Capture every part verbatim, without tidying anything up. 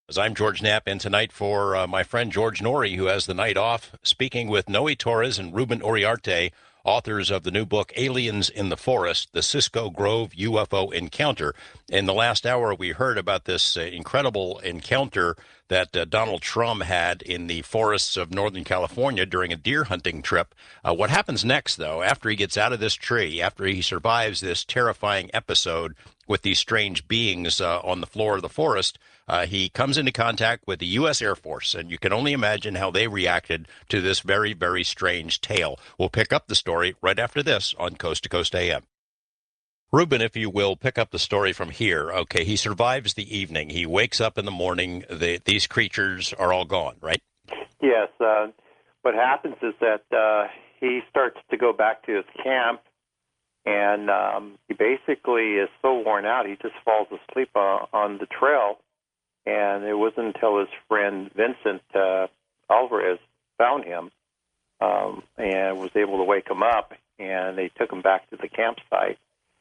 As I'm George Knapp, and tonight for uh, my friend George Norrie, who has the night off, speaking with Noe Torres and Ruben Uriarte, authors of the new book, Aliens in the Forest, the Cisco Grove U F O Encounter. In the last hour, we heard about this uh, incredible encounter that uh, Donald Trump had in the forests of Northern California during a deer hunting trip. Uh, what happens next, though, after he gets out of this tree, after he survives this terrifying episode with these strange beings uh, on the floor of the forest, uh, he comes into contact with the U S Air Force, and you can only imagine how they reacted to this very, very strange tale. We'll pick up the story right after this on Coast to Coast A M. Ruben, if you will, pick up the story from here. Okay, he survives the evening. He wakes up in the morning. The, these creatures are all gone, right? Yes. Uh, what happens is that uh, he starts to go back to his camp, and um, he basically is so worn out, he just falls asleep uh, on the trail. And it wasn't until his friend Vincent uh, Alvarez found him um, and was able to wake him up, and they took him back to the campsite.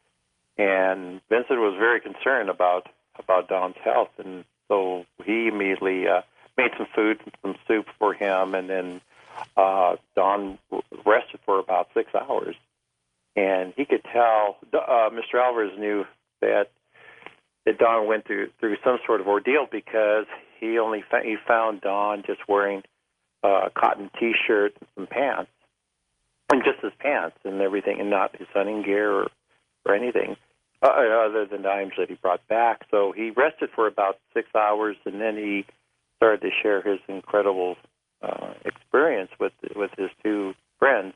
And Vincent was very concerned about about Don's health, and so he immediately uh, made some food, some soup for him, and then uh, Don rested for about six hours. And he could tell, uh, Mister Alvarez knew that that Don went through through some sort of ordeal because he only fa- he found Don just wearing uh, a cotton T-shirt and some pants, and just his pants and everything, and not his hunting gear or, or anything uh, other than the items that he brought back. So he rested for about six hours, and then he started to share his incredible uh, experience with with his two friends.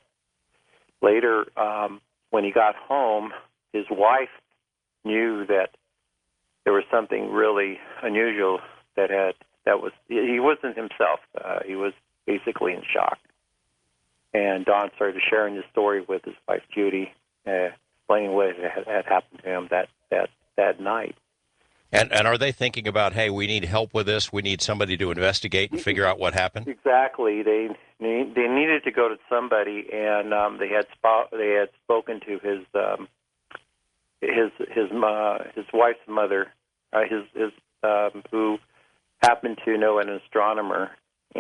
Later, um, when he got home, his wife knew that there was something really unusual that had that was he wasn't himself. Uh, he was basically in shock. And Don started sharing his story with his wife Judy, uh, explaining what had, had happened to him that that that night. And and are they thinking about, hey, we need help with this? We need somebody to investigate and figure out what happened? Exactly. They need, they needed to go to somebody, and um, they had spo- they had spoken to his. Um, his his uh, his wife's mother, uh, his his um, who happened to know an astronomer,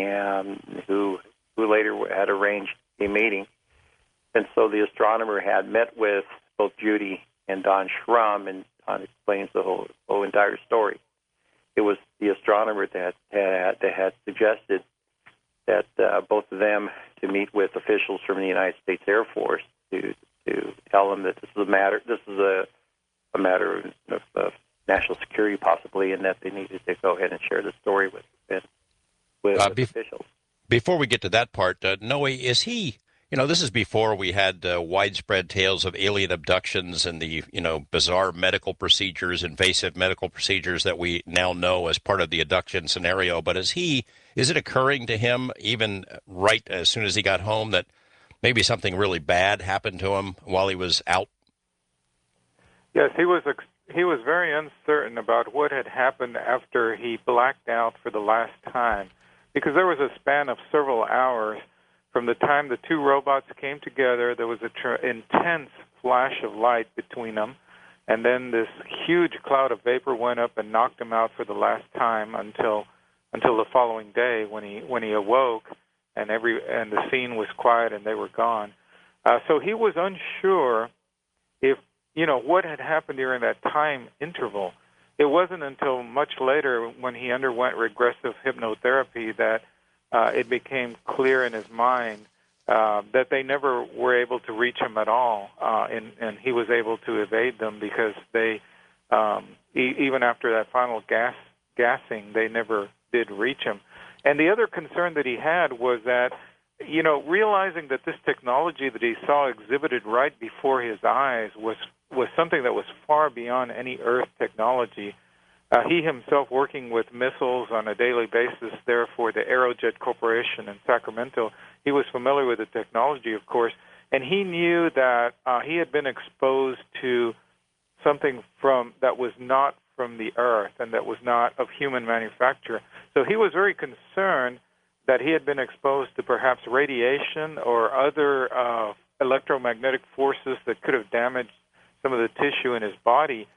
and who who later had arranged a meeting, and so the astronomer had met with both Judy and Don Schrum, and Don explains the whole whole entire story. It was the astronomer that had that had suggested that uh, both of them to meet with officials from the United States Air Force to to tell them that this is a matter. This is a a matter of, of national security, possibly, and that they needed to go ahead and share the story with with, with Uh, bef- officials. Before we get to that part, uh, Noe, is he? You know, this is before we had uh, widespread tales of alien abductions and the, you know, bizarre medical procedures, invasive medical procedures that we now know as part of the abduction scenario. But is he? Is it occurring to him, even right as soon as he got home, that maybe something really bad happened to him while he was out? Yes, he was ex- he was very uncertain about what had happened after he blacked out for the last time, because there was a span of several hours from the time the two robots came together. There was an tr- intense flash of light between them, and then this huge cloud of vapor went up and knocked him out for the last time until until the following day when he when he awoke and every and the scene was quiet and they were gone. Uh, so he was unsure if you know, what had happened during that time interval. It wasn't until much later when he underwent regressive hypnotherapy that uh, it became clear in his mind uh, that they never were able to reach him at all, uh, and, and he was able to evade them because they, um, e- even after that final gas gassing, they never did reach him. And the other concern that he had was that, you know, realizing that this technology that he saw exhibited right before his eyes was was something that was far beyond any Earth technology. Uh, he himself, working with missiles on a daily basis there for the Aerojet Corporation in Sacramento, he was familiar with the technology, of course, and he knew that uh, he had been exposed to something from that was not from the Earth and that was not of human manufacture. So he was very concerned that he had been exposed to perhaps radiation or other uh, electromagnetic forces that could have damaged some of the tissue in his body.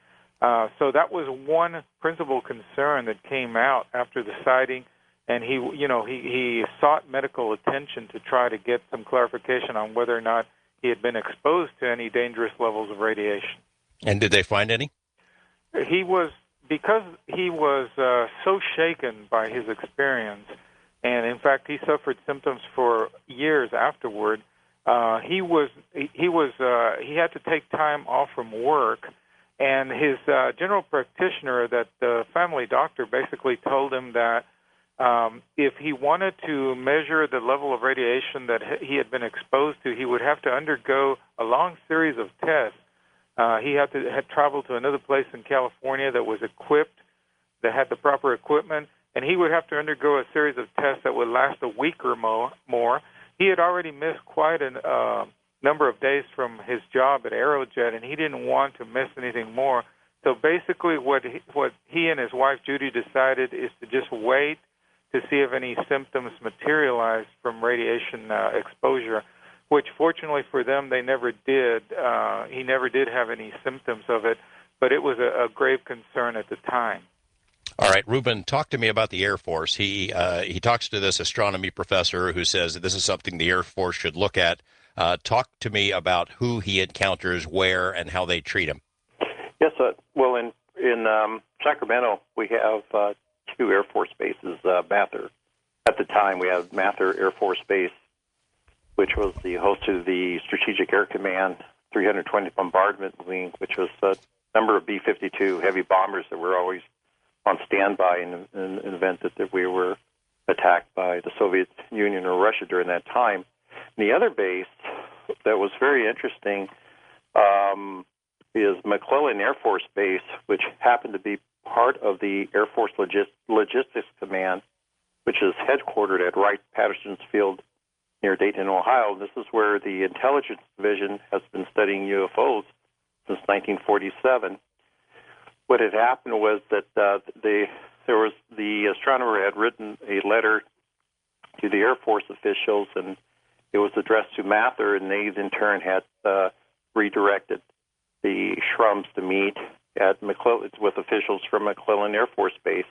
Uh, so that was one principal concern that came out after the sighting, and he, you know, he, he sought medical attention to try to get some clarification on whether or not he had been exposed to any dangerous levels of radiation. And did they find any? He was, because he was uh, so shaken by his experience, and in fact he suffered symptoms for years afterward. Uh, he was he, he was uh, he had to take time off from work, and his uh, general practitioner, that the family doctor, basically told him that um, if he wanted to measure the level of radiation that he had been exposed to, he would have to undergo a long series of tests. Uh, he had to had traveled to another place in California that was equipped, that had the proper equipment, and he would have to undergo a series of tests that would last a week or more. more. He had already missed quite a uh, number of days from his job at Aerojet, and he didn't want to miss anything more. So basically what he, what he and his wife, Judy, decided is to just wait to see if any symptoms materialized from radiation uh, exposure, which fortunately for them, they never did. Uh, he never did have any symptoms of it, but it was a, a grave concern at the time. All right, Ruben, talk to me about the Air Force. He uh, he talks to this astronomy professor who says that this is something the Air Force should look at. Uh, talk to me about who he encounters, where, and how they treat him. Yes, uh, well, in in um, Sacramento, we have uh, two Air Force bases. Uh, Mather, at the time, we had Mather Air Force Base, which was the host to the Strategic Air Command three hundred twentieth Bombardment Wing, which was a number of B fifty-two heavy bombers that were always on standby in, in, in the event that, that we were attacked by the Soviet Union or Russia during that time. And the other base that was very interesting um, is McClellan Air Force Base, which happened to be part of the Air Force Logis- Logistics Command, which is headquartered at Wright-Patterson's Field near Dayton, Ohio. This is where the Intelligence Division has been studying U F Os since nineteen forty-seven. What had happened was that uh, they, there was the astronomer had written a letter to the Air Force officials, and it was addressed to Mather, and they in turn had uh, redirected the Shrums to meet at McClellan with officials from McClellan Air Force Base,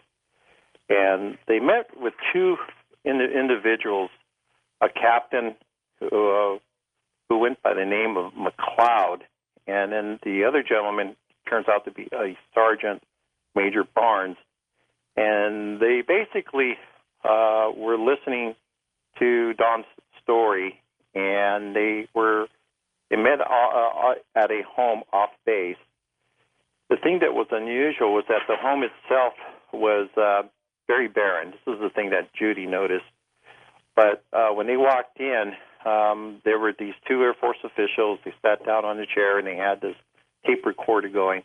and they met with two ind- individuals, a captain who, uh, who went by the name of McLeod, and then the other gentleman turns out to be a Sergeant Major Barnes, and they basically uh, were listening to Don's story, and they were they met uh, at a home off base. The thing that was unusual was that the home itself was uh, very barren. This is the thing that Judy noticed. But uh, when they walked in, um, there were these two Air Force officials. They sat down on a chair, and they had this tape recorder going.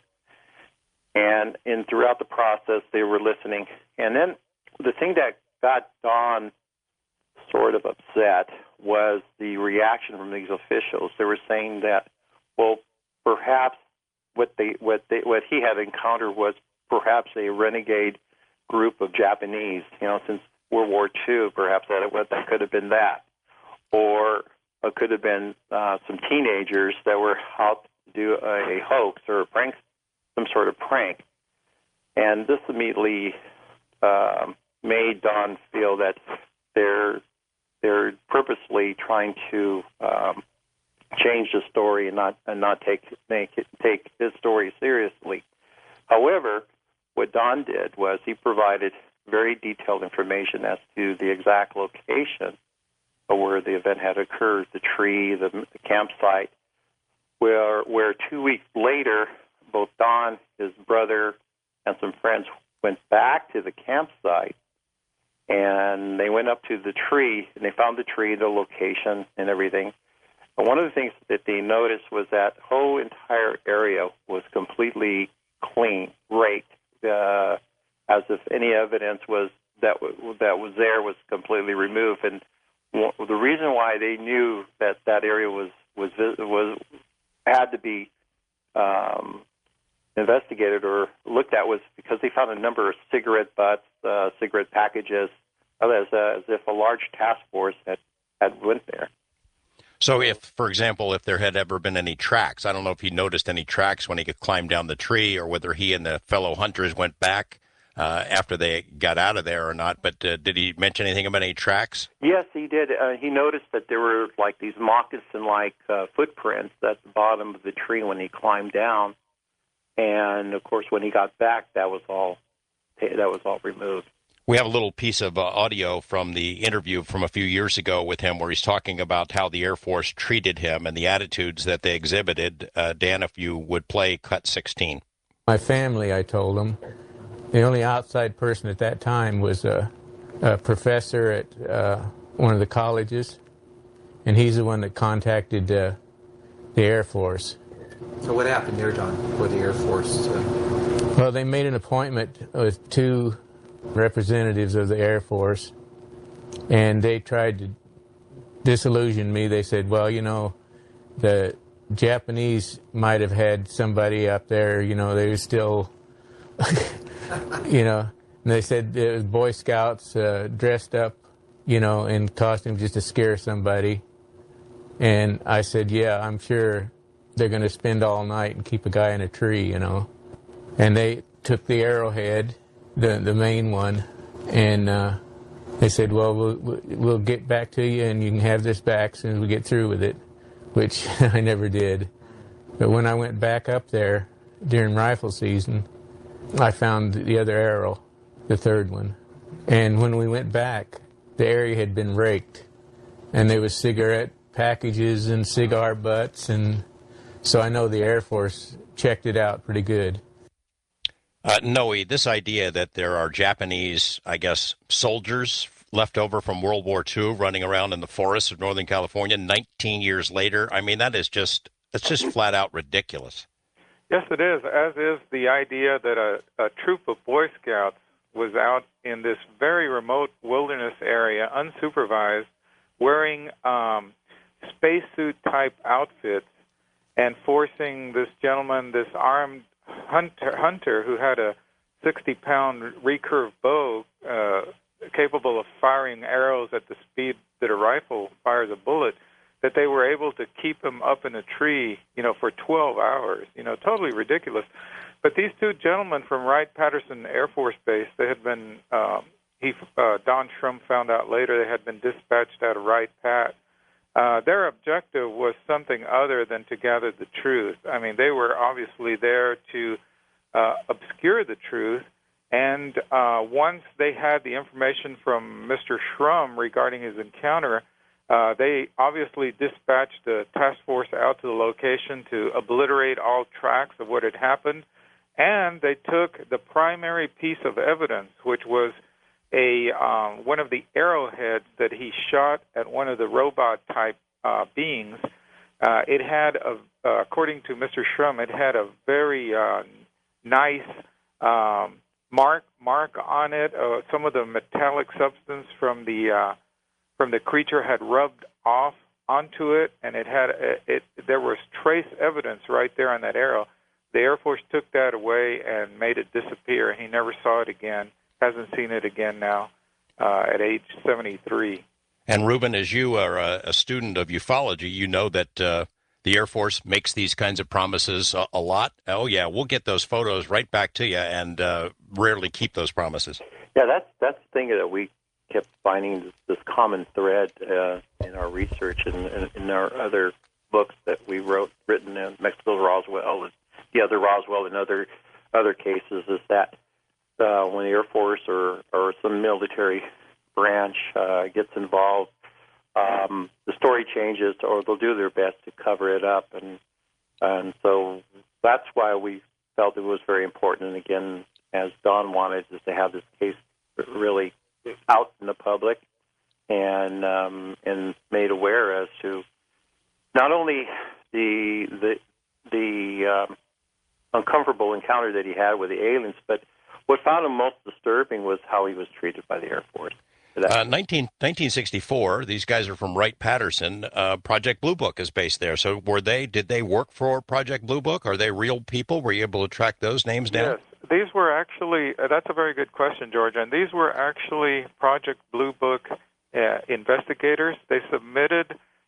And in throughout the process, they were listening. And then the thing that got Don sort of upset was the reaction from these officials. They were saying that, well, perhaps what they what they what he had encountered was perhaps a renegade group of Japanese, you know, since World War Two, perhaps that what that could have been that, or it could have been uh, some teenagers that were out to do a, a hoax or a prank, some sort of prank, and this immediately um, made Don feel that they're they're purposely trying to um, change the story and not and not take make it, take his story seriously. However, what Don did was he provided very detailed information as to the exact location of where the event had occurred, the tree, the, the campsite, where where two weeks later, both Don, his brother, and some friends went back to the campsite, and they went up to the tree, and they found the tree, the location, and everything. And one of the things that they noticed was that whole entire area was completely clean, raked, uh, as if any evidence was that w- that was there was completely removed. And w- the reason why they knew that that area was was was had to be um, investigated or looked at was because they found a number of cigarette butts, uh, cigarette packages, as, uh, as if a large task force had, had went there. So if, for example, if there had ever been any tracks, I don't know if he noticed any tracks when he could climb down the tree or whether he and the fellow hunters went back uh, after they got out of there or not, but uh, did he mention anything about any tracks? Yes, he did. Uh, he noticed that there were like these moccasin-like uh, footprints at the bottom of the tree when he climbed down, and of course, when he got back, that was all that was all removed. We have a little piece of uh, audio from the interview from a few years ago with him where he's talking about how the Air Force treated him and the attitudes that they exhibited. Uh, Dan, if you would play cut sixteen. My family, I told them, the only outside person at that time was a, a professor at uh, one of the colleges, and he's the one that contacted uh, the Air Force. So what happened there, Don, for the Air Force? Uh... Well, they made an appointment with two representatives of the Air Force, and they tried to disillusion me. They said, well, you know, the Japanese might have had somebody up there, you know, they were still, you know, and they said it was Boy Scouts uh, dressed up, you know, in costume just to scare somebody. And I said, yeah, I'm sure they're going to spend all night and keep a guy in a tree, you know. And they took the arrowhead, the the main one, and uh, they said, well, well, we'll get back to you and you can have this back as soon as we get through with it, which I never did. But when I went back up there during rifle season, I found the other arrow, the third one. And when we went back, the area had been raked, and there was cigarette packages and cigar butts, and so I know the Air Force checked it out pretty good. Uh, Noe, this idea that there are Japanese, I guess, soldiers left over from World War Two running around in the forests of Northern California nineteen years later, I mean, that is just, it's just flat out ridiculous. Yes, it is, as is the idea that a, a troop of Boy Scouts was out in this very remote wilderness area, unsupervised, wearing um, spacesuit-type outfits and forcing this gentleman, this armed hunter, hunter who had a sixty-pound recurve bow uh, capable of firing arrows at the speed that a rifle fires a bullet, that they were able to keep him up in a tree, you know, for twelve hours. You know, totally ridiculous. But these two gentlemen from Wright-Patterson Air Force Base, they had been, um, he, uh, Don Shrum found out later, they had been dispatched out of Wright-Pat. Uh, their objective was something other than to gather the truth. I mean, they were obviously there to uh, obscure the truth, and uh, once they had the information from Mister Shrum regarding his encounter, uh, they obviously dispatched a task force out to the location to obliterate all tracks of what had happened, and they took the primary piece of evidence, which was a um, one of the arrowheads that he shot at one of the robot-type uh, beings. Uh, it had, a, uh, according to Mister Shrum, it had a very uh, nice um, mark mark on it. Uh, some of the metallic substance from the uh, from the creature had rubbed off onto it, and it had it, it. There was trace evidence right there on that arrow. The Air Force took that away and made it disappear. He never saw it again. Hasn't seen it again now uh, at age seventy-three. And Ruben, as you are a, a student of ufology, you know that uh, the Air Force makes these kinds of promises a, a lot. Oh, yeah, we'll get those photos right back to you and uh, rarely keep those promises. Yeah, that's, that's the thing that we kept finding, this, this common thread uh, in our research and in, in our other books that we wrote, written in Mexico Roswell, and the other Roswell and other, other cases, is that Uh, when the Air Force or, or some military branch uh, gets involved, um, the story changes, or they'll do their best to cover it up, and and so that's why we felt it was very important. And again, as Don wanted, is to have this case really out in the public and um, and made aware as to not only the the the um, uncomfortable encounter that he had with the aliens, but what found him most disturbing was how he was treated by the Air Force. Uh, nineteen, nineteen sixty-four, these guys are from Wright-Patterson. Uh, Project Blue Book is based there. So were they, did they work for Project Blue Book? Are they real people? Were you able to track those names down? Yes. These were actually, uh, that's a very good question, George. And these were actually Project Blue Book uh, investigators. They submitted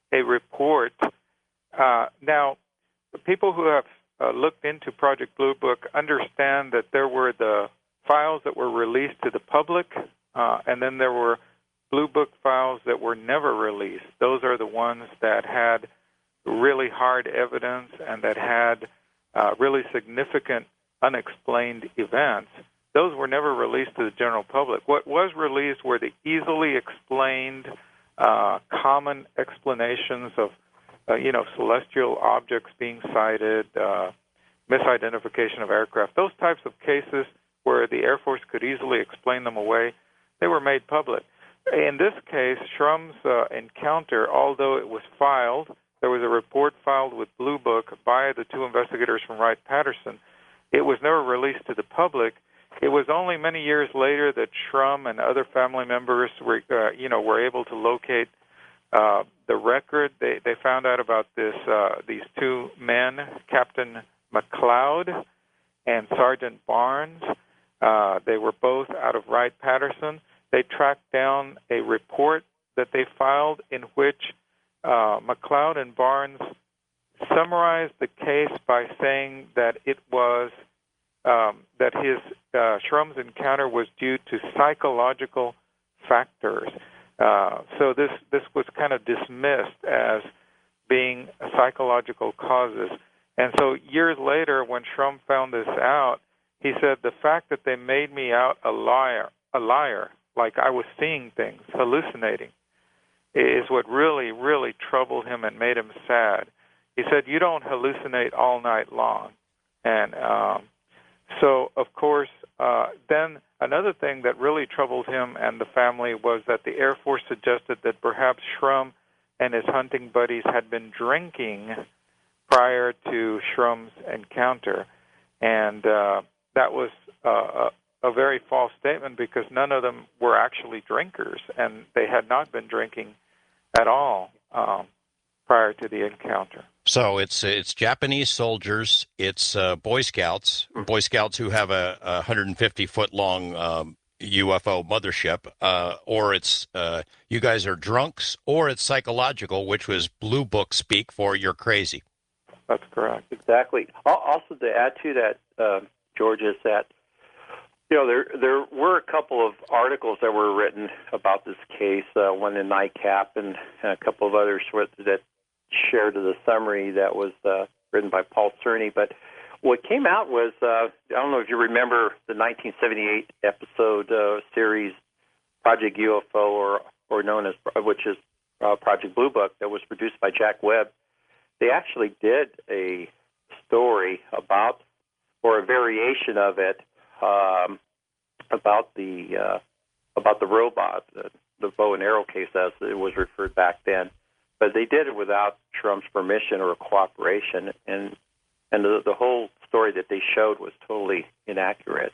a report. Uh, now, people who have uh, looked into Project Blue Book understand that there were the files that were released to the public, uh, and then there were Blue Book files that were never released. Those are the ones that had really hard evidence and that had uh, really significant unexplained events. Those were never released to the general public. What was released were the easily explained, uh, common explanations of, uh, you know, celestial objects being sighted, uh, misidentification of aircraft. Those types of cases where the Air Force could easily explain them away, they were made public. In this case, Shrum's uh, encounter, although it was filed, there was a report filed with Blue Book by the two investigators from Wright-Patterson. It was never released to the public. It was only many years later that Shrum and other family members were, uh, you know, were able to locate uh, the record. They they found out about this uh, these two men, Captain McLeod and Sergeant Barnes. Uh, they were both out of Wright-Patterson. They tracked down a report that they filed in which uh, McLeod and Barnes summarized the case by saying that it was um, that his uh, Shrum's encounter was due to psychological factors. Uh, so this this was kind of dismissed as being psychological causes. And so years later, when Shrum found this out, he said the fact that they made me out a liar, a liar, like I was seeing things, hallucinating, is what really, really troubled him and made him sad. He said, you don't hallucinate all night long. And um, so, of course, uh, then another thing that really troubled him and the family was that the Air Force suggested that perhaps Shrum and his hunting buddies had been drinking prior to Shrum's encounter. And uh, that was uh, a, a very false statement because none of them were actually drinkers, and they had not been drinking at all um, prior to the encounter. So it's it's Japanese soldiers, it's uh, Boy Scouts, Boy Scouts who have a, a one hundred fifty foot long um, U F O mothership, uh, or it's uh, you guys are drunks, or it's psychological, which was Blue Book speak for you're crazy. That's correct. Exactly. Also, to add to that, uh, George, is that you know there there were a couple of articles that were written about this case, uh, one in NICAP and a couple of others that shared the summary that was uh, written by Paul Cerny. But what came out was, uh, I don't know if you remember the nineteen seventy-eight episode uh, series Project U F O, or or known as, which is uh, Project Blue Book, that was produced by Jack Webb. They actually did a story about, or a variation of it, um, about the uh, about the robot, the, the bow and arrow case, as it was referred back then. But they did it without Shrum's permission or cooperation, and and the, the whole story that they showed was totally inaccurate.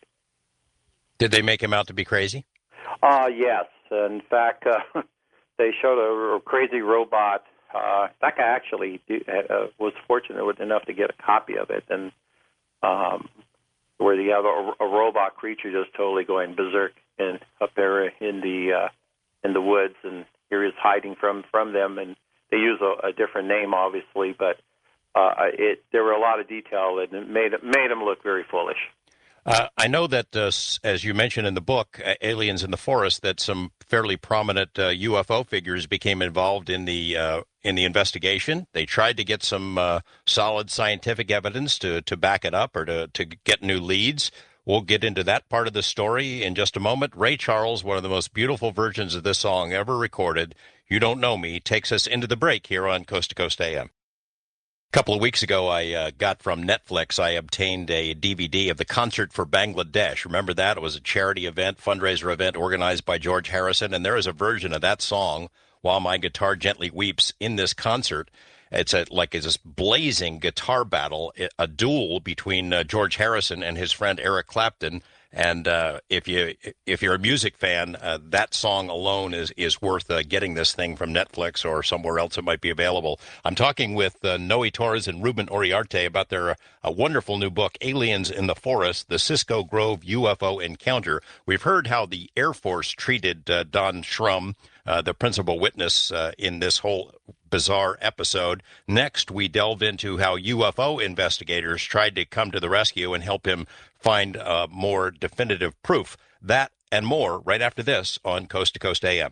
Did they make him out to be crazy? Uh, yes. In fact, uh, they showed a, a crazy robot. Uh, in fact, I actually do, uh, was fortunate enough to get a copy of it, and um, where you have a, a robot creature just totally going berserk in, up there in the uh, in the woods, and here he is hiding from, from them, and they use a, a different name, obviously, but uh, it there were a lot of detail, and it made, made him look very foolish. Uh, I know that, uh, as you mentioned in the book, uh, Aliens in the Forest, that some fairly prominent uh, U F O figures became involved in the uh, in the investigation. They tried to get some uh, solid scientific evidence to, to back it up or to, to get new leads. We'll get into that part of the story in just a moment. Ray Charles, one of the most beautiful versions of this song ever recorded, You Don't Know Me, takes us into the break here on Coast to Coast A M. A couple of weeks ago, I uh, got from Netflix, I obtained a D V D of the Concert for Bangladesh. Remember that? It was a charity event, fundraiser event organized by George Harrison, and there is a version of that song, While My Guitar Gently Weeps, in this concert. It's a, like it's this blazing guitar battle, a duel between uh, George Harrison and his friend Eric Clapton, And uh, if you if you're a music fan, uh, that song alone is is worth uh, getting this thing from Netflix or somewhere else it might be available. I'm talking with uh, Noe Torres and Ruben Uriarte about their uh, a wonderful new book, Aliens in the Forest: The Cisco Grove U F O Encounter. We've heard how the Air Force treated uh, Don Schrum, uh, the principal witness uh, in this whole bizarre episode. Next, we delve into how U F O investigators tried to come to the rescue and help him find uh, more definitive proof. That and more right after this on Coast to Coast A M.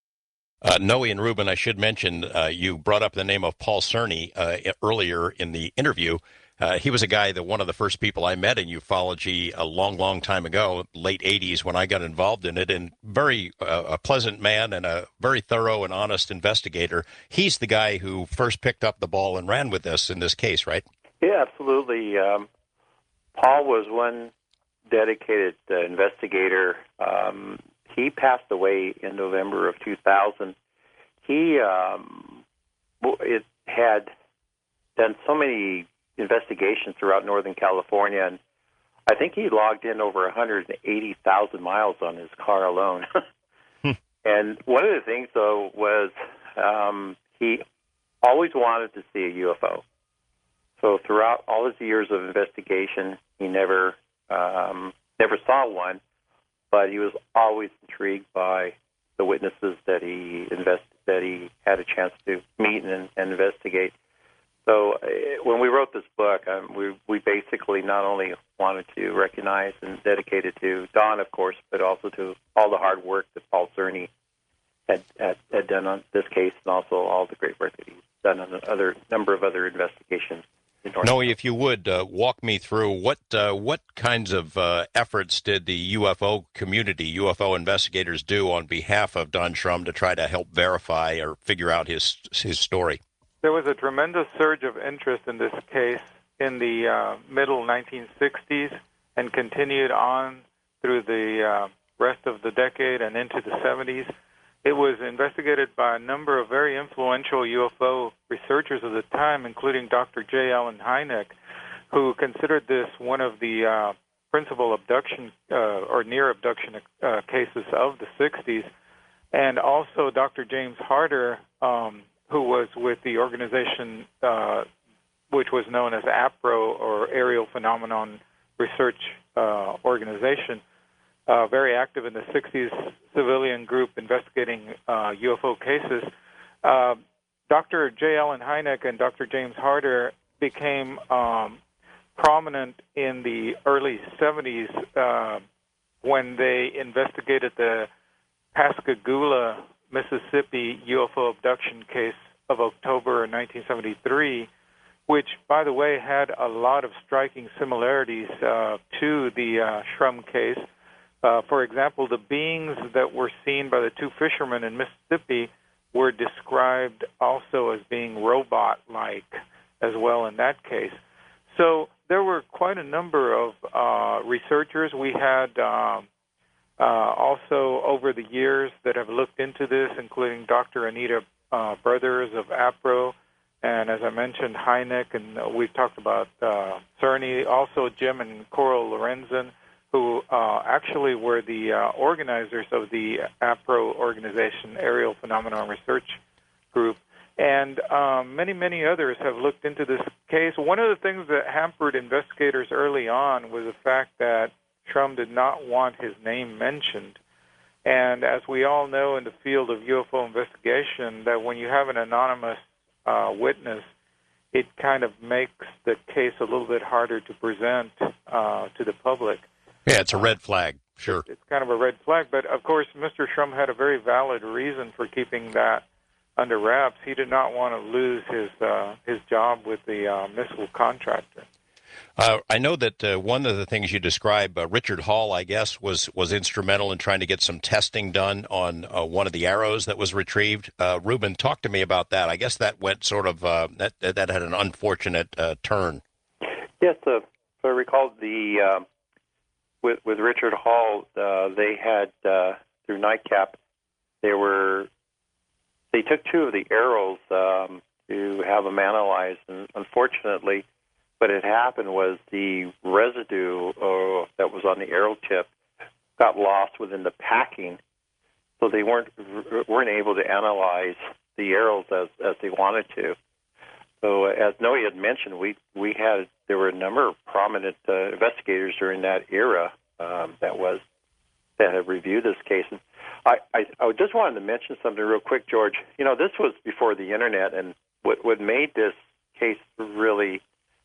Uh, Noe and Ruben, I should mention, uh, you brought up the name of Paul Cerny uh, earlier in the interview. Uh, he was a guy that one of the first people I met in ufology a long, long time ago, late eighties when I got involved in it, and very uh, a pleasant man and a very thorough and honest investigator. He's the guy who first picked up the ball and ran with this in this case, right? Yeah, absolutely. Um, Paul was one dedicated uh, investigator. Um, he passed away in November of two thousand. He um, it had done so many investigations throughout Northern California, and I think he logged in over one hundred eighty thousand miles on his car alone. hmm. And one of the things, though, was um, he always wanted to see a U F O. So throughout all his years of investigation, he never um, never saw one, but he was always intrigued by the witnesses that he invest that he had a chance to meet and, and investigate. So uh, when we wrote this book, um, we we basically not only wanted to recognize and dedicate it to Don, of course, but also to all the hard work that Paul Cerny had, had had done on this case, and also all the great work that he's done on a other number of other investigations. Noe, if you would uh, walk me through what uh, what kinds of uh, efforts did the U F O community, U F O investigators, do on behalf of Don Schrum to try to help verify or figure out his his story? There was a tremendous surge of interest in this case in the uh, middle nineteen sixties and continued on through the uh, rest of the decade and into the seventies. It was investigated by a number of very influential U F O researchers of the time, including Doctor J. Allen Hynek, who considered this one of the uh, principal abduction uh, or near abduction uh, cases of the sixties, and also Doctor James Harder, um, who was with the organization uh, which was known as APRO, or Aerial Phenomenon Research uh, Organization. Uh, very active in the sixties civilian group investigating uh, U F O cases. Uh, Doctor J. Allen Hynek and Doctor James Harder became um, prominent in the early seventies uh, when they investigated the Pascagoula, Mississippi U F O abduction case of October nineteen seventy-three, which, by the way, had a lot of striking similarities uh, to the uh, Schrum case. Uh, for example, the beings that were seen by the two fishermen in Mississippi were described also as being robot-like as well in that case. So there were quite a number of uh, researchers. We had um, uh, also over the years that have looked into this, including Doctor Anita uh, Brothers of APRO, and as I mentioned, Hynek, and uh, we've talked about uh, Cerny, also Jim and Coral Lorenzen, who uh, actually were the uh, organizers of the APRO organization, Aerial Phenomenon Research Group. And um, many, many others have looked into this case. One of the things that hampered investigators early on was the fact that Schrum did not want his name mentioned. And as we all know in the field of U F O investigation, that when you have an anonymous uh, witness, it kind of makes the case a little bit harder to present uh, to the public. Yeah, it's a red flag, sure. It's kind of a red flag, but of course, Mister Schrum had a very valid reason for keeping that under wraps. He did not want to lose his uh, his job with the uh, missile contractor. Uh, I know that uh, one of the things you describe, uh, Richard Hall, I guess, was was instrumental in trying to get some testing done on uh, one of the arrows that was retrieved. Uh, Ruben, talk to me about that. I guess that went sort of uh, that that had an unfortunate uh, turn. Yes, uh, so I recall the. Uh, With, with Richard Hall, uh, they had, uh, through NICAP, they were, they took two of the arrows um, to have them analyzed, and unfortunately, what had happened was the residue uh, that was on the arrow tip got lost within the packing, so they weren't weren't able to analyze the arrows as, as they wanted to. So as Noe had mentioned, we we had there were a number of prominent uh, investigators during that era um, that was that have reviewed this case. And I, I I just wanted to mention something real quick, George. You know, this was before the internet, and what what made this case really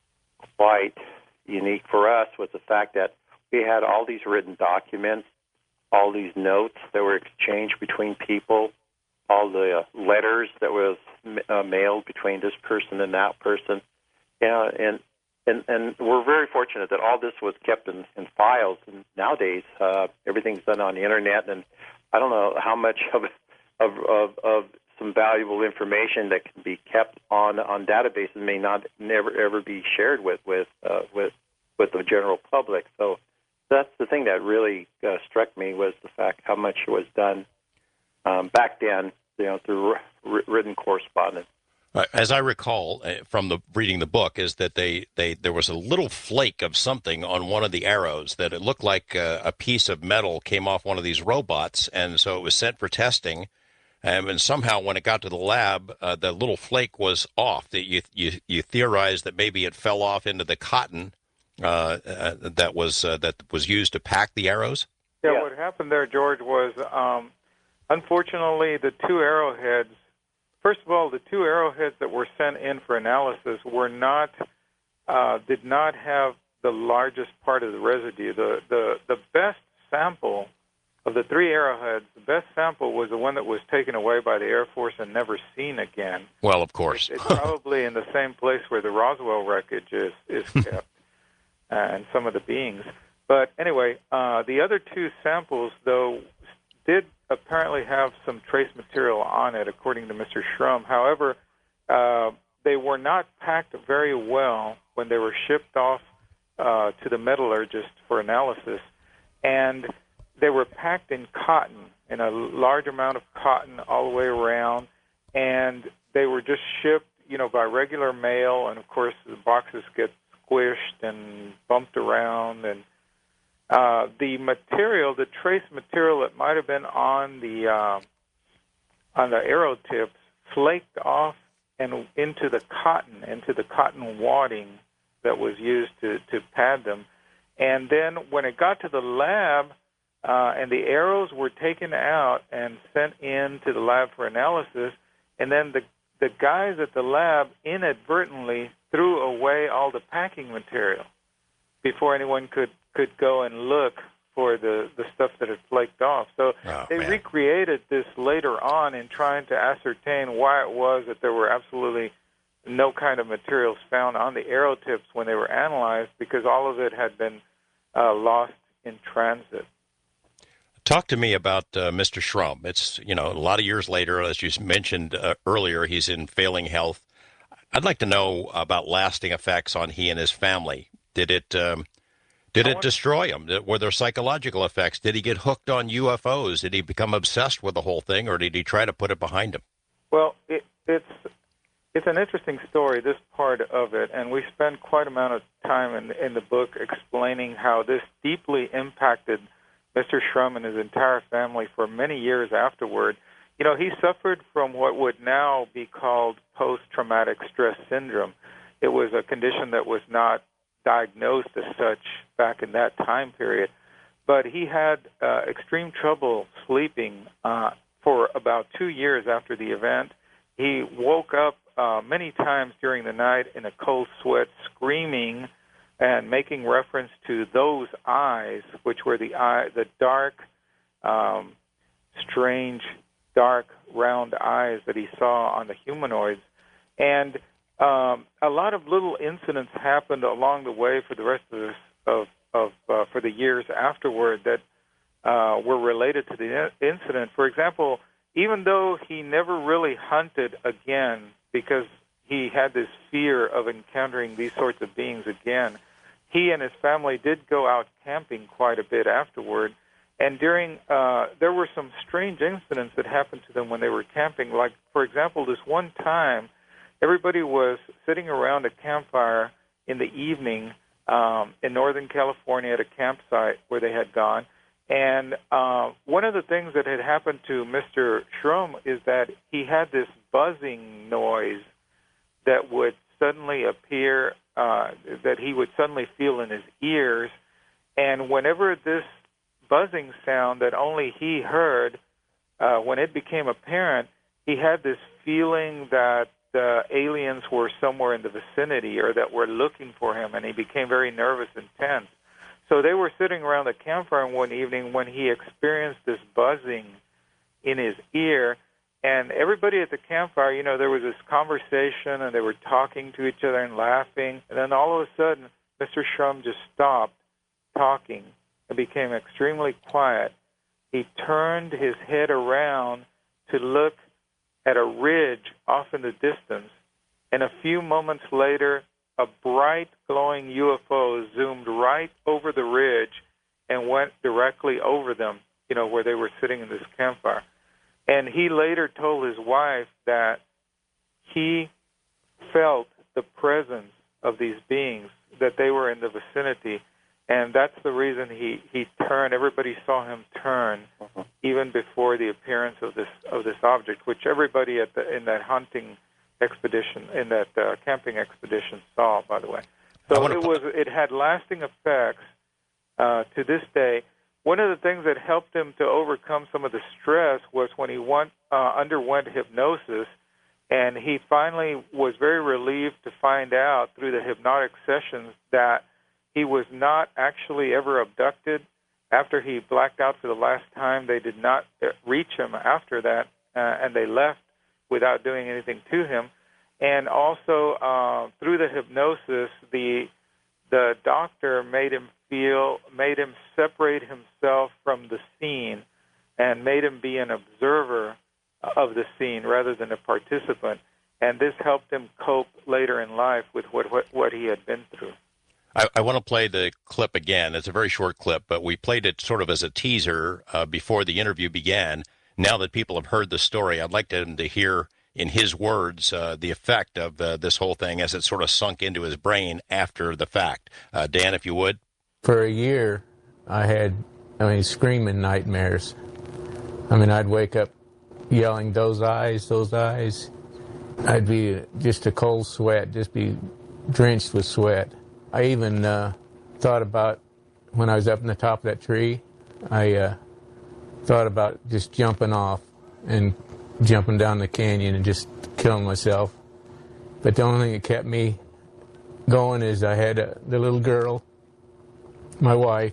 quite unique for us was the fact that we had all these written documents, all these notes that were exchanged between people, all the uh, letters that was uh, mailed between this person and that person. Yeah, and, and and we're very fortunate that all this was kept in, in files. And nowadays, uh, everything's done on the internet, and I don't know how much of of of, of some valuable information that can be kept on on databases may not never ever be shared with with uh, with with the general public. So that's the thing that really uh, struck me was the fact how much was done um, back then, you know, through r- written correspondence. As I recall uh, from the reading the book, is that they, they there was a little flake of something on one of the arrows that it looked like uh, a piece of metal came off one of these robots, and so it was sent for testing. Um, and somehow, when it got to the lab, uh, the little flake was off. That you, you you theorized that maybe it fell off into the cotton uh, uh, that was uh, that was used to pack the arrows. Yeah, Yeah. what happened there, George, was um, unfortunately the two arrowheads. First of all, the two arrowheads that were sent in for analysis were not uh, did not have the largest part of the residue. The the the best sample of the three arrowheads, the best sample was the one that was taken away by the Air Force and never seen again. Well, of course. It's, it's probably in the same place where the Roswell wreckage is, is kept, uh, and some of the beings. But anyway, uh, the other two samples, though, did apparently have some trace material on it, according to Mister Shrum. However, uh, they were not packed very well when they were shipped off uh, to the metallurgist for analysis, and they were packed in cotton, in a large amount of cotton all the way around, and they were just shipped, you know, by regular mail, and of course the boxes get squished and bumped around, and uh, the material, the trace material that might have been on the uh, on the arrow tips, flaked off and into the cotton, into the cotton wadding that was used to, to pad them, and then when it got to the lab, Uh, and the arrows were taken out and sent in to the lab for analysis, and then the the guys at the lab inadvertently threw away all the packing material before anyone could, could go and look for the, the stuff that had flaked off. So Oh, they man. recreated this later on in trying to ascertain why it was that there were absolutely no kind of materials found on the arrow tips when they were analyzed, because all of it had been uh, lost in transit. Talk to me about uh, Mister Shrum. It's, you know, a lot of years later, as you mentioned uh, earlier, he's in failing health. I'd like to know about lasting effects on he and his family. Did it um, did it destroy him? Were there psychological effects? Did he get hooked on U F Os? Did he become obsessed with the whole thing, or did he try to put it behind him? Well, it, it's it's an interesting story, this part of it, and we spend quite amount of time in, in the book explaining how this deeply impacted Mister Shrum and his entire family for many years afterward. You know, he suffered from what would now be called post-traumatic stress syndrome. It was a condition that was not diagnosed as such back in that time period, but he had uh, extreme trouble sleeping uh, for about two years after the event. He woke up uh, many times during the night in a cold sweat, screaming and making reference to those eyes, which were the eye, the dark, um, strange, dark, round eyes that he saw on the humanoids. And um, a lot of little incidents happened along the way for the rest of this, of, of uh, for the years afterward that uh, were related to the incident. For example, even though he never really hunted again because he had this fear of encountering these sorts of beings again, he and his family did go out camping quite a bit afterward. And during, uh, there were some strange incidents that happened to them when they were camping. Like, for example, this one time, everybody was sitting around a campfire, in the evening um, in Northern California at a campsite where they had gone. And uh, one of the things that had happened to Mister Shrum is that he had this buzzing noise that would suddenly appear, uh, that he would suddenly feel in his ears. And whenever this buzzing sound that only he heard, uh, when it became apparent, he had this feeling that the aliens were somewhere in the vicinity or that were looking for him, and he became very nervous and tense. So they were sitting around the campfire one evening when he experienced this buzzing in his ear, and everybody at the campfire, you know, there was this conversation, and they were talking to each other and laughing, and then all of a sudden, Mister Shrum just stopped talking and became extremely quiet. He turned his head around to look at a ridge off in the distance, and a few moments later, a bright, glowing U F O zoomed right over the ridge and went directly over them, you know, where they were sitting in this campfire. And he later told his wife that he felt the presence of these beings, that they were in the vicinity, and that's the reason he, he turned. Everybody saw him turn uh-huh. even before the appearance of this of this object, which everybody at the, in that hunting expedition, in that uh, camping expedition saw, by the way. So it was it had lasting effects uh, to this day. One of the things that helped him to overcome some of the stress was when he went, uh, underwent hypnosis, and he finally was very relieved to find out through the hypnotic sessions that he was not actually ever abducted. After he blacked out for the last time, they did not reach him after that, uh, and they left without doing anything to him. And also, uh, through the hypnosis, the the doctor made him feel, made him separate himself from the scene and made him be an observer of the scene rather than a participant. And this helped him cope later in life with what what, what he had been through. I, I want to play the clip again. It's a very short clip, but we played it sort of as a teaser uh, before the interview began. Now that people have heard the story, I'd like them to hear, in his words, uh, the effect of uh, this whole thing as it sort of sunk into his brain after the fact. Uh, Dan, if you would. For a year, I had, I mean, screaming nightmares. I mean, I'd wake up yelling, "Those eyes, those eyes." I'd be just a cold sweat, just be drenched with sweat. I even uh, thought about, when I was up in the top of that tree, I uh, thought about just jumping off and jumping down the canyon and just killing myself. But the only thing that kept me going is I had a, the little girl, my wife,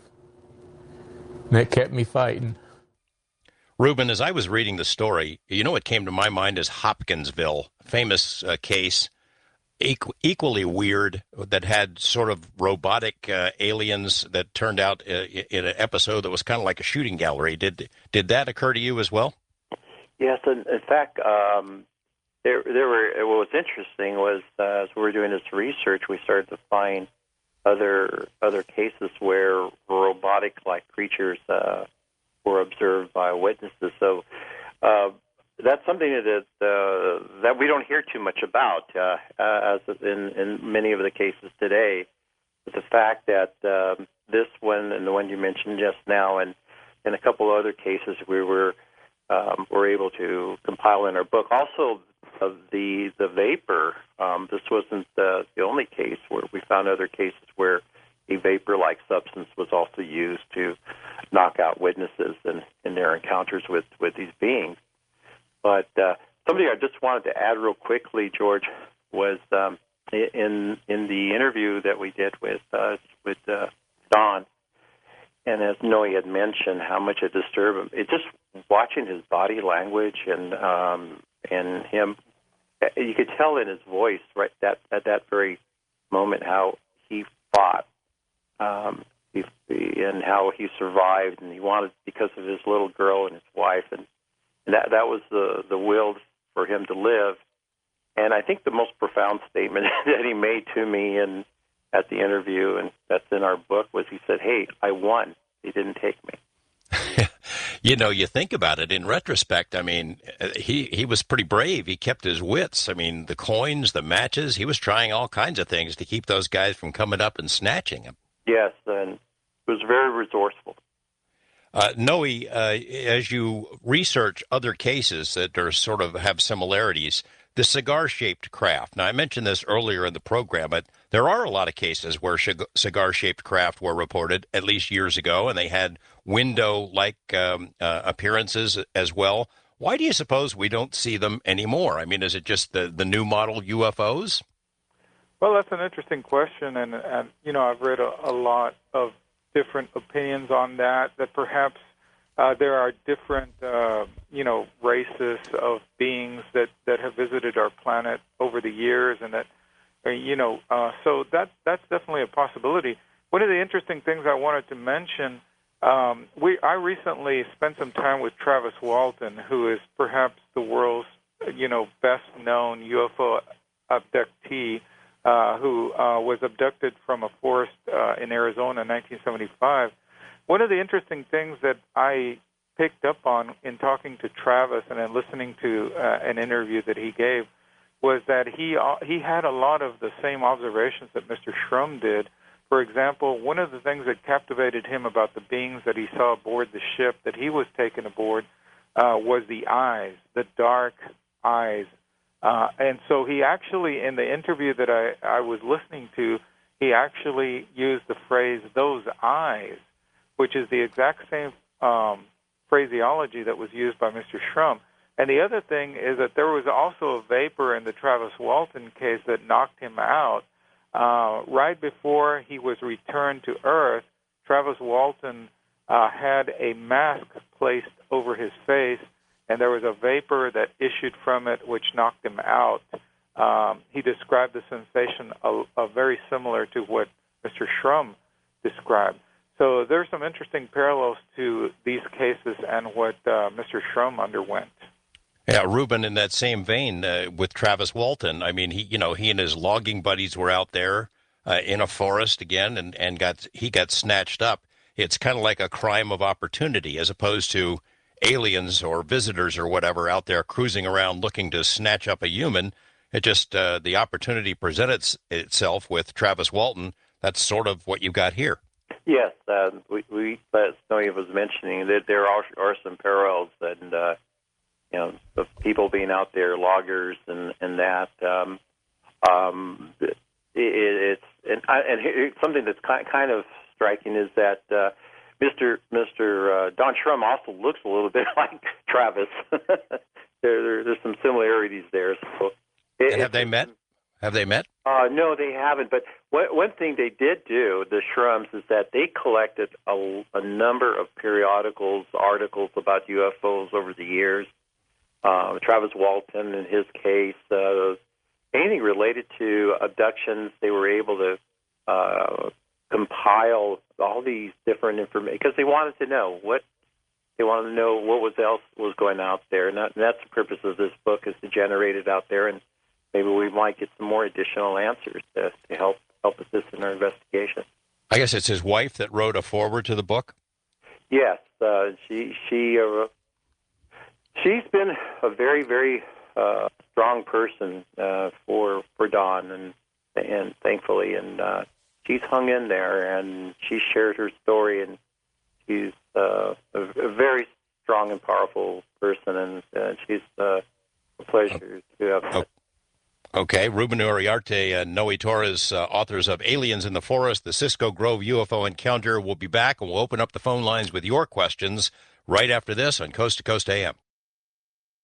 and that kept me fighting. Ruben, as I was reading the story, you know what came to my mind is Hopkinsville, famous uh, case, equ- equally weird, that had sort of robotic uh, aliens that turned out uh, in an episode that was kind of like a shooting gallery. Did did that occur to you as well? Yes, in, in fact, um, there there were. What was interesting was uh, as we were doing this research, we started to find other other cases where robotic-like creatures uh, were observed by witnesses. So uh, that's something that uh, that we don't hear too much about, uh, uh, as in, in many of the cases today. But the fact that um, this one and the one you mentioned just now, and in a couple other cases, we were um, were able to compile in our book. Also, of the the vapor. Um, this wasn't the, the only case where we found other cases where a vapor-like substance was also used to knock out witnesses in, in their encounters with, with these beings. But uh, something I just wanted to add real quickly, George, was um, in in the interview that we did with uh, with uh, Don, and as Noe had mentioned, how much it disturbed him. It just watching his body language and um, and him, you could tell in his voice right that at that very moment how he fought, um, he, and how he survived, and he wanted because of his little girl and his wife, and, and that that was the the will for him to live. And I think the most profound statement that he made to me in at the interview, and that's in our book, was he said, "Hey, I won. They didn't take me." You know, you think about it in retrospect. I mean, uh, he he was pretty brave. He kept his wits. I mean, the coins, the matches. He was trying all kinds of things to keep those guys from coming up and snatching him. Yes, and was very resourceful. Uh, Noe, uh, as you research other cases that are sort of have similarities, the cigar-shaped craft. Now, I mentioned this earlier in the program, but there are a lot of cases where cigar-shaped craft were reported, at least years ago, and they had window-like um, uh, appearances as well. Why do you suppose we don't see them anymore? I mean, is it just the, the new model U F Os? Well, that's an interesting question, and, and you know, I've read a, a lot of different opinions on that, that perhaps uh, there are different, uh, you know, races of beings that, that have visited our planet over the years, and that, uh, you know, uh, so that, that's definitely a possibility. One of the interesting things I wanted to mention, um, we I recently spent some time with Travis Walton, who is perhaps the world's, you know, best-known U F O abductee, Uh, who uh, was abducted from a forest uh, in Arizona in nineteen seventy-five. One of the interesting things that I picked up on in talking to Travis and then listening to uh, an interview that he gave was that he uh, he had a lot of the same observations that Mister Shrum did. For example, one of the things that captivated him about the beings that he saw aboard the ship that he was taken aboard uh, was the eyes, the dark eyes. Uh, and so he actually, in the interview that I, I was listening to, he actually used the phrase, those eyes, which is the exact same um, phraseology that was used by Mister Shrum. And the other thing is that there was also a vapor in the Travis Walton case that knocked him out. Uh, right before he was returned to Earth, Travis Walton uh, had a mask placed over his face, and there was a vapor that issued from it which knocked him out. Um, he described the sensation of, of very similar to what Mister Shrum described. So there's some interesting parallels to these cases and what uh, Mister Shrum underwent. Yeah, Ruben, in that same vein, uh, with Travis Walton, I mean, he, you know, he and his logging buddies were out there uh, in a forest again, and, and got he got snatched up. It's kind of like a crime of opportunity, as opposed to aliens or visitors or whatever out there cruising around looking to snatch up a human. It just, uh, the opportunity presented itself with Travis Walton. That's sort of what you got here. Yes, uh, we, we, as Noe was mentioning, that there are, are some parallels, and uh, you know, of people being out there, loggers, and and that. Um, um, it, it's and, I, and it, something that's kind kind of striking is that uh, Mister Mister Uh, Don Shrum also looks a little bit like Travis. there, there, there's some similarities there. So, it, and have they met? Have they met? Uh, no, they haven't. But one, one thing they did do, the Shrums, is that they collected a, a number of periodicals, articles about U F Os over the years. Uh, Travis Walton, in his case, uh, anything related to abductions, they were able to uh, compile all these different information because they wanted to know what they wanted to know what was else was going out there, and, that, and that's the purpose of this book, is to generate it out there, and maybe we might get some more additional answers to, to help help assist in our investigation. I guess it's his wife that wrote a foreword to the book. Yes, uh, she she uh, she's been a very very uh, strong person uh, for for Don, and and thankfully, and uh, she's hung in there, and she shared her story, and she's uh, a, a very strong and powerful person, and uh, she's uh, a pleasure to have. Oh. Okay, Ruben Uriarte and Noe Torres, uh, authors of Aliens in the Forest, the Cisco Grove U F O Encounter, will be back, and we'll open up the phone lines with your questions right after this on Coast to Coast A M.